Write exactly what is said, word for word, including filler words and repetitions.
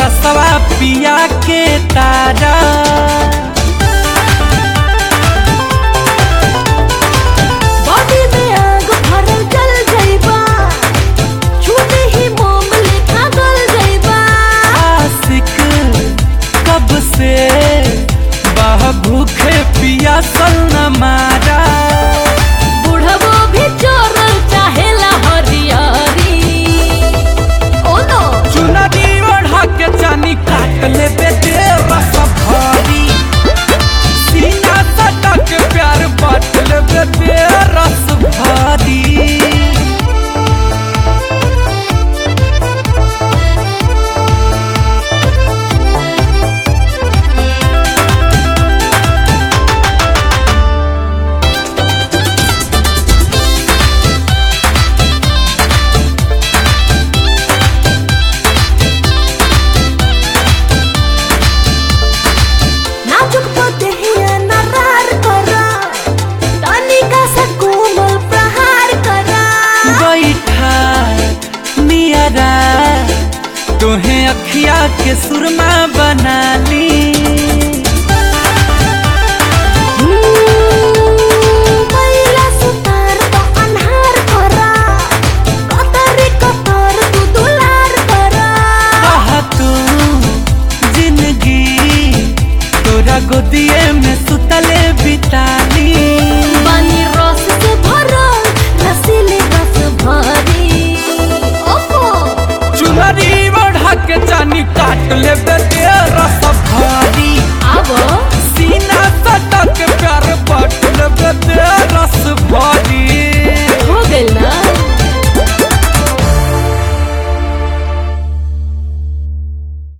रसवा पिया के तारा। बॉडी में आग भरल जल जाइबा, छूते ही मोम लेखा गल जाइबा। आशिक कब से बह भूखे पिया सल न मारा। बुढ़बो भी चोरल चाहेला हरियारी। ओ नो चुनरी ओढ़ा के चानी काट ले बेटे रस भारी। सीना सटा के प्यार बांट ले बेटे रस भारी। नाजुक तो देहिया नरार करा, तनिका सा कोमल प्रहार करा। बैठा नियरा तुहे अखिया के सुरमा बना ली।